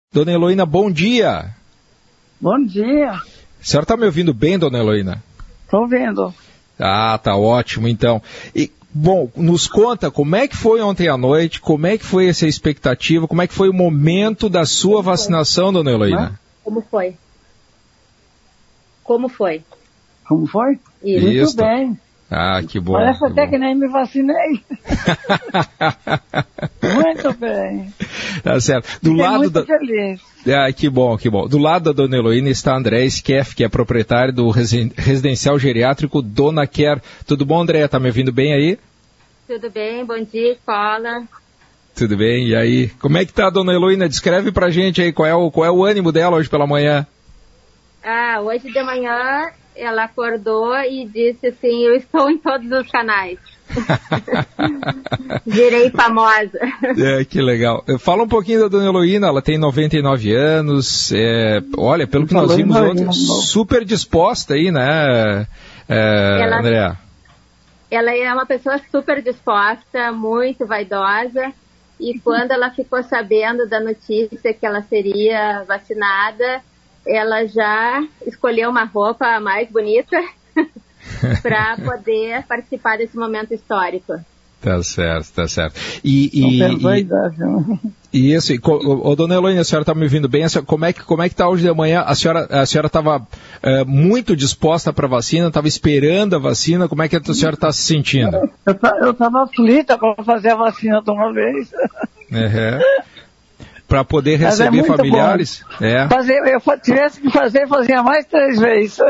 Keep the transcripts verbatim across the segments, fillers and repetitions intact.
Dona Heloína, bom dia. Bom dia. A senhora está me ouvindo bem, Dona Heloína? Estou ouvindo. Ah, tá ótimo, então. E, bom, nos conta como é que foi ontem à noite, como é que foi essa expectativa, como é que foi o momento da sua como vacinação, foi? Dona Heloína? Como foi? Como foi? Como foi? Isso. Muito bem. Ah, que bom. Parece que até bom. que nem me vacinei. Muito bem. Tá certo. Do Fiquei lado muito da... feliz. Ah, que bom, que bom. Do lado da Dona Heloína está André Skeff, que é proprietário do residencial geriátrico Dona Quer. Tudo bom, André? Tá me ouvindo bem aí? Tudo bem, bom dia, escola. Tudo bem, e aí? Como é que tá a Dona Heloína? Descreve pra gente aí qual é o, qual é o ânimo dela hoje pela manhã. Ah, hoje de manhã ela acordou e disse assim, eu estou em todos os canais. Virei famosa. É, que legal. Fala um pouquinho da Dona Heloína, ela tem noventa e nove anos, é, olha, pelo que nós vimos ontem, super disposta aí, né, é, ela, André? Ela é uma pessoa super disposta, muito vaidosa, e quando ela ficou sabendo da notícia que ela seria vacinada, ela já escolheu uma roupa mais bonita para poder participar desse momento histórico. Tá certo, tá certo. E, e, e, e isso, e, ô, Dona Heloína, a senhora está me ouvindo bem? A senhora, como é que como é que está hoje de manhã? A senhora a senhora estava é, muito disposta para a vacina, estava esperando a vacina, como é que a senhora está se sentindo? Eu estava aflita para fazer a vacina de uma vez. Uhum. Para poder receber é familiares? É. Fazer, eu tivesse que fazer, fazia mais três vezes.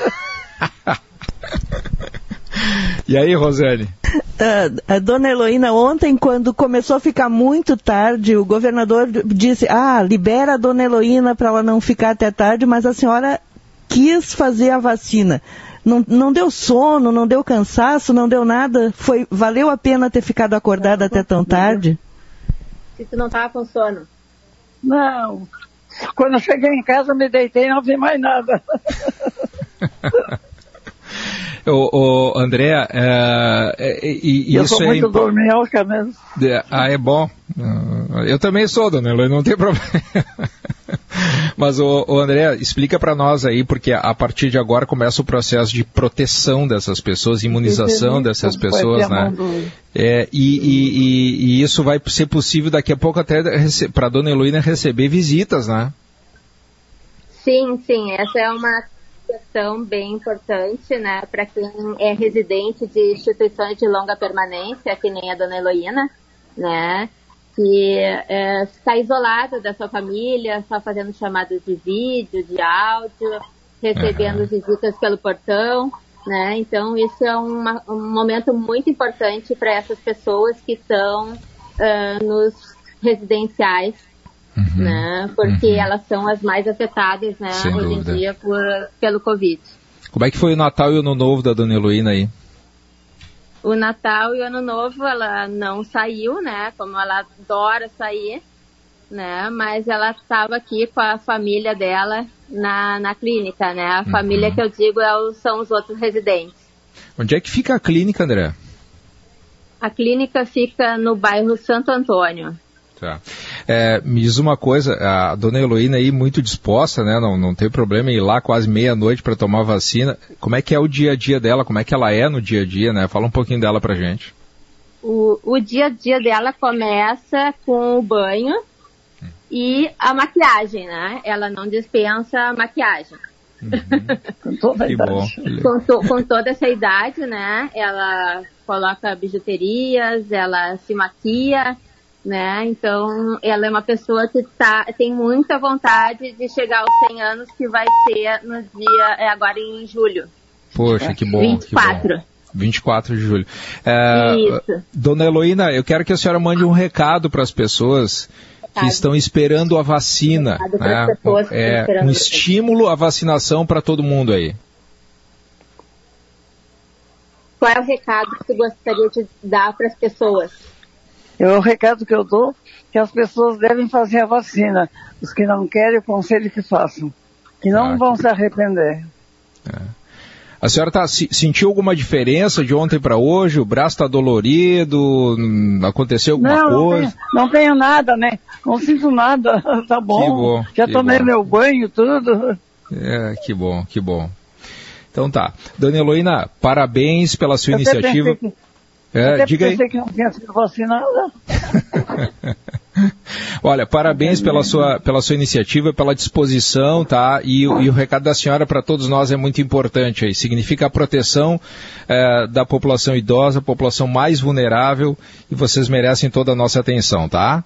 E aí, Rosane? Uh, a Dona Heloína, ontem, quando começou a ficar muito tarde, o governador disse, ah, libera a Dona Heloína para ela não ficar até tarde, mas a senhora quis fazer a vacina. Não, não deu sono, não deu cansaço, não deu nada? Foi, valeu a pena ter ficado acordada até tão tarde? Se tu não estava com sono? Não. Quando eu cheguei em casa, me deitei e não vi mais nada. Ô, ô, André, é, é, e, e eu isso sou muito é... dorminhoca mesmo. Ah, é bom. Eu também sou, Dona Heloína, não tem problema. Mas, ô, ô André, explica para nós aí, porque a partir de agora começa o processo de proteção dessas pessoas, imunização dessas pessoas, né? É, e, e, e, e isso vai ser possível daqui a pouco até para a Dona Heloína receber visitas, né? Sim, sim, essa é uma questão bem importante, né, para quem é residente de instituições de longa permanência, que nem a Dona Heloína, né, que é, está isolada da sua família, só fazendo chamadas de vídeo, de áudio, recebendo uhum. visitas pelo portão, né, então isso é uma, um momento muito importante para essas pessoas que estão uh, nos residenciais, Uhum, né? Porque uhum. elas são as mais afetadas, né, Sem hoje dúvida. em dia por, pelo Covid. Como é que foi o Natal e o Ano Novo da Dona Heloína aí? O Natal e o Ano Novo ela não saiu, né? Como ela adora sair, né? Mas ela estava aqui com a família dela na, na clínica, né? A uhum. família que eu digo é o, são os outros residentes. Onde é que fica a clínica, André? A clínica fica no bairro Santo Antônio. Tá. É, me diz uma coisa, a Dona Heloína aí muito disposta, né? Não, não tem problema em ir lá quase meia-noite para tomar vacina. Como é que é o dia a dia dela? Como é que ela é no dia a dia, né? Fala um pouquinho dela pra gente. O, o dia a dia dela começa com o banho e a maquiagem, né? Ela não dispensa a maquiagem. Uhum. Com toda a que idade. Bom. Com, to, com toda essa idade, né? Ela coloca bijuterias, ela se maquia, né? Então, ela é uma pessoa que tá, tem muita vontade de chegar aos cem anos, que vai ser no dia, é agora em julho. Poxa, que bom. vinte e quatro. Que bom. vinte e quatro de julho. É, Isso. Dona Heloína, eu quero que a senhora mande um recado para as pessoas que estão esperando a vacina. Um né? É, um estímulo à vacinação para todo mundo aí. Qual é o recado que você gostaria de dar para as pessoas? Eu, o recado que eu dou é que as pessoas devem fazer a vacina. Os que não querem, eu aconselho que façam. Que não ah, vão que... se arrepender. É. A senhora tá, se, sentiu alguma diferença de ontem para hoje? O braço está dolorido? Aconteceu alguma não, coisa? Não tenho, não tenho nada, né? Não sinto nada, tá bom. Que bom. Já que tomei bom. meu banho, tudo. É, que bom, que bom. Então tá. Dona Heloína, parabéns pela sua eu iniciativa. Que, é, até diga pensei aí. que não tinha sido vacinada. Olha, parabéns pela sua, pela sua iniciativa, pela disposição, tá? E, e o recado da senhora para todos nós é muito importante aí. Significa a proteção é, da população idosa, a população mais vulnerável, e vocês merecem toda a nossa atenção, tá?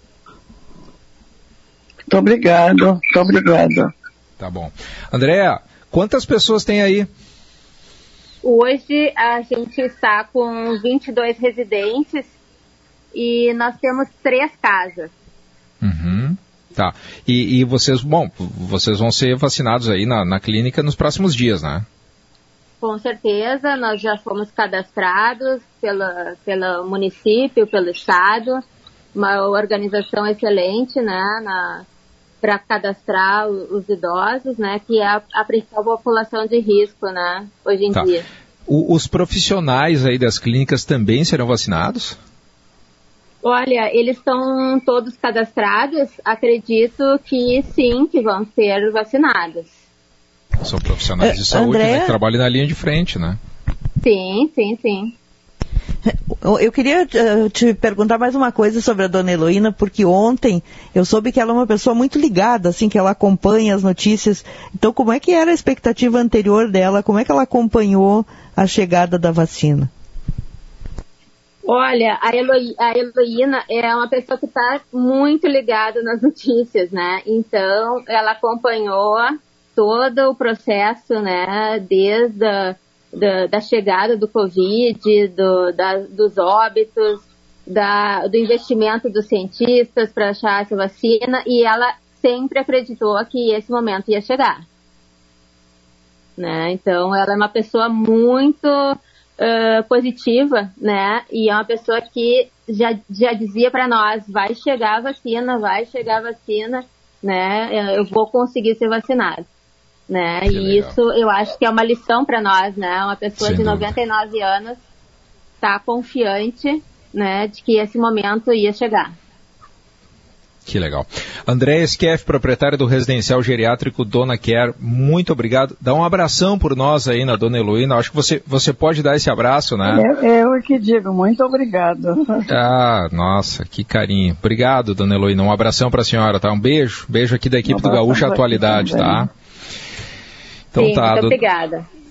Muito obrigado, muito obrigado. Tá bom. Andréa, quantas pessoas tem aí? Hoje a gente está com vinte e dois residentes e nós temos três casas. Uhum, tá. E, e vocês, bom, vocês vão ser vacinados aí na, na clínica nos próximos dias, né? Com certeza, nós já fomos cadastrados pela, pelo município, pelo estado, uma organização excelente, né, para cadastrar os idosos, né, que é a, a principal população de risco, né, hoje em tá. dia. O, os profissionais aí das clínicas também serão vacinados? Olha, eles estão todos cadastrados, acredito que sim, que vão ser vacinados. São profissionais de saúde, Andréa? né, que trabalham na linha de frente, né? Sim, sim, sim. Eu queria uh, te perguntar mais uma coisa sobre a Dona Heloína, porque ontem eu soube que ela é uma pessoa muito ligada, assim, que ela acompanha as notícias. Então, como é que era a expectativa anterior dela? Como é que ela acompanhou a chegada da vacina? Olha, a, Elo, a Heloína é uma pessoa que está muito ligada nas notícias, né? Então, ela acompanhou todo o processo, né? Desde a Da, da chegada do Covid, do, da, dos óbitos, da, do investimento dos cientistas para achar essa vacina, e ela sempre acreditou que esse momento ia chegar. Né? Então, ela é uma pessoa muito uh, positiva, né? E é uma pessoa que já, já dizia para nós, vai chegar a vacina, vai chegar a vacina, né? Eu vou conseguir ser vacinado. Né? E legal. Isso eu acho que é uma lição para nós, né? Uma pessoa Sem de dúvida. noventa e nove anos está confiante, né, de que esse momento ia chegar. Que legal. André Skeff, proprietária do residencial geriátrico Dona Care, muito obrigado. Dá um abração por nós aí na Dona Heloína. Acho que você, você pode dar esse abraço, né? Eu, eu que digo, muito obrigado. Ah, nossa, que carinho. Obrigado, Dona Heloína. Um abração para a senhora, tá? Um beijo. Beijo aqui da equipe Um do Gaúcha abração Atualidade, aqui também. tá? Então Sim, tá. muito do... obrigada.